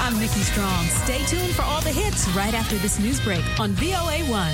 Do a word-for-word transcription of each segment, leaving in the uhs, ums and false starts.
I'm Nikki Strong. Stay tuned for all the hits right after this news break on V O A one.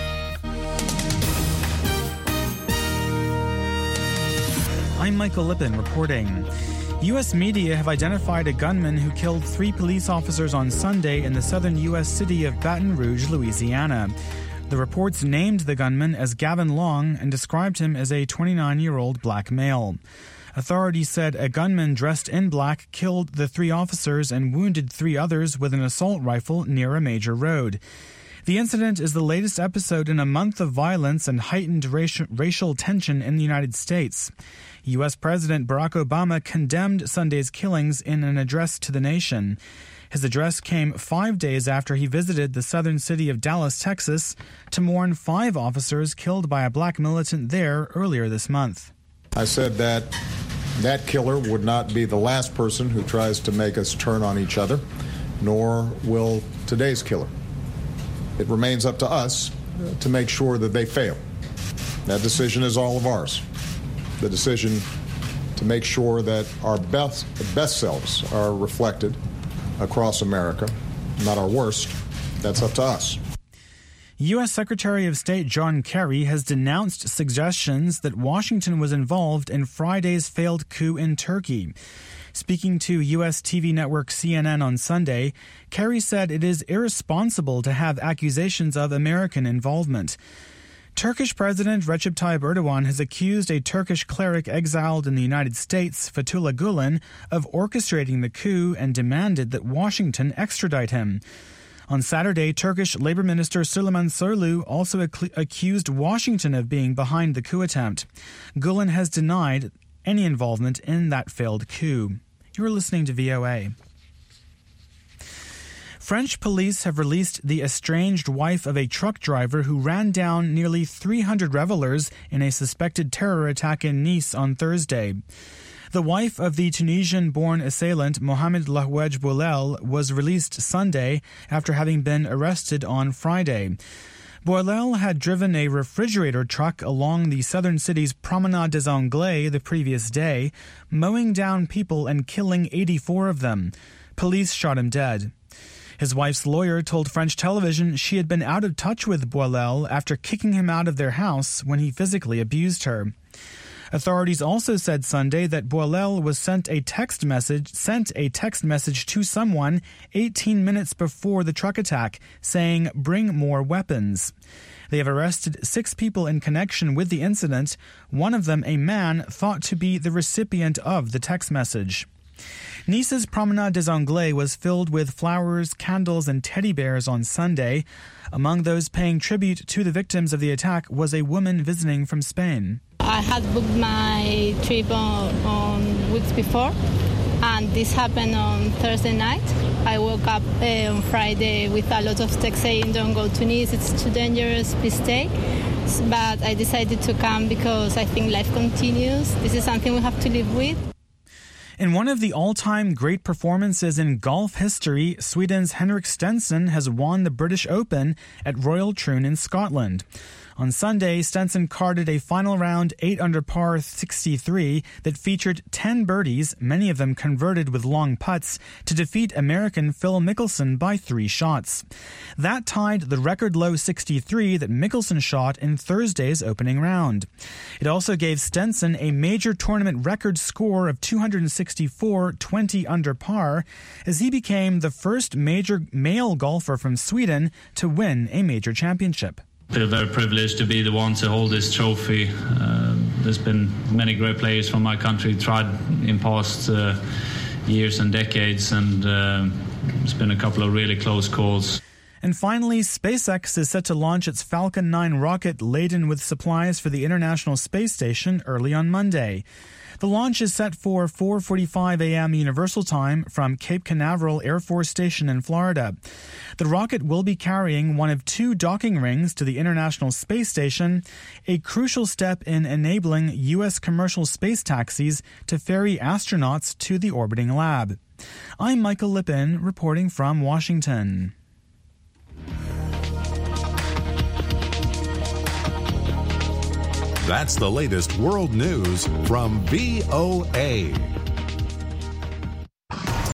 I'm Michael Lippin reporting. U S media have identified a gunman who killed three police officers on Sunday in the southern U S city of Baton Rouge, Louisiana. The reports named the gunman as Gavin Long and described him as a twenty-nine-year-old black male. Authorities said a gunman dressed in black killed the three officers and wounded three others with an assault rifle near a major road. The incident is the latest episode in a month of violence and heightened racial, racial tension in the United States. U S President Barack Obama condemned Sunday's killings in an address to the nation. His address came five days after he visited the southern city of Dallas, Texas, to mourn five officers killed by a black militant there earlier this month. I said that that killer would not be the last person who tries to make us turn on each other, nor will today's killer. It remains up to us to make sure that they fail. That decision is all of ours. The decision to make sure that our best, best selves are reflected across America, not our worst, that's up to us. U S Secretary of State John Kerry has denounced suggestions that Washington was involved in Friday's failed coup in Turkey. Speaking to U S T V network C N N on Sunday, Kerry said it is irresponsible to have accusations of American involvement. Turkish President Recep Tayyip Erdogan has accused a Turkish cleric exiled in the United States, Fethullah Gulen, of orchestrating the coup and demanded that Washington extradite him. On Saturday, Turkish Labor Minister Süleyman Soylu also ac- accused Washington of being behind the coup attempt. Gulen has denied any involvement in that failed coup. You're listening to V O A. French police have released the estranged wife of a truck driver who ran down nearly three hundred revelers in a suspected terror attack in Nice on Thursday. The wife of the Tunisian-born assailant Mohamed Lahouaj Boulel was released Sunday after having been arrested on Friday. Boulel had driven a refrigerator truck along the southern city's Promenade des Anglais the previous day, mowing down people and killing eighty-four of them. Police shot him dead. His wife's lawyer told French television she had been out of touch with Boulel after kicking him out of their house when he physically abused her. Authorities also said Sunday that Boulel was sent a text message sent a text message to someone eighteen minutes before the truck attack saying, "Bring more weapons." They have arrested six people in connection with the incident, one of them a man thought to be the recipient of the text message. Nice's Promenade des Anglais was filled with flowers, candles, and teddy bears on Sunday. Among those paying tribute to the victims of the attack was a woman visiting from Spain. I had booked my trip on, on weeks before, and this happened on Thursday night. I woke up uh, on Friday with a lot of texts saying, "Don't go to Nice, it's too dangerous, please stay." But I decided to come because I think life continues. This is something we have to live with. In one of the all-time great performances in golf history, Sweden's Henrik Stenson has won the British Open at Royal Troon in Scotland. On Sunday, Stenson carded a final round eight under par sixty-three that featured ten birdies, many of them converted with long putts, to defeat American Phil Mickelson by three shots. That tied the record-low sixty-three that Mickelson shot in Thursday's opening round. It also gave Stenson a major tournament record score of two hundred sixty-four, twenty under par, as he became the first major male golfer from Sweden to win a major championship. I feel very privileged to be the one to hold this trophy. Uh, there's been many great players from my country tried in past uh, years and decades, and uh, it's been a couple of really close calls. And finally, SpaceX is set to launch its Falcon nine rocket laden with supplies for the International Space Station early on Monday. The launch is set for four forty-five a.m. Universal Time from Cape Canaveral Air Force Station in Florida. The rocket will be carrying one of two docking rings to the International Space Station, a crucial step in enabling U S commercial space taxis to ferry astronauts to the orbiting lab. I'm Michael Lippin, reporting from Washington. That's the latest world news from V O A.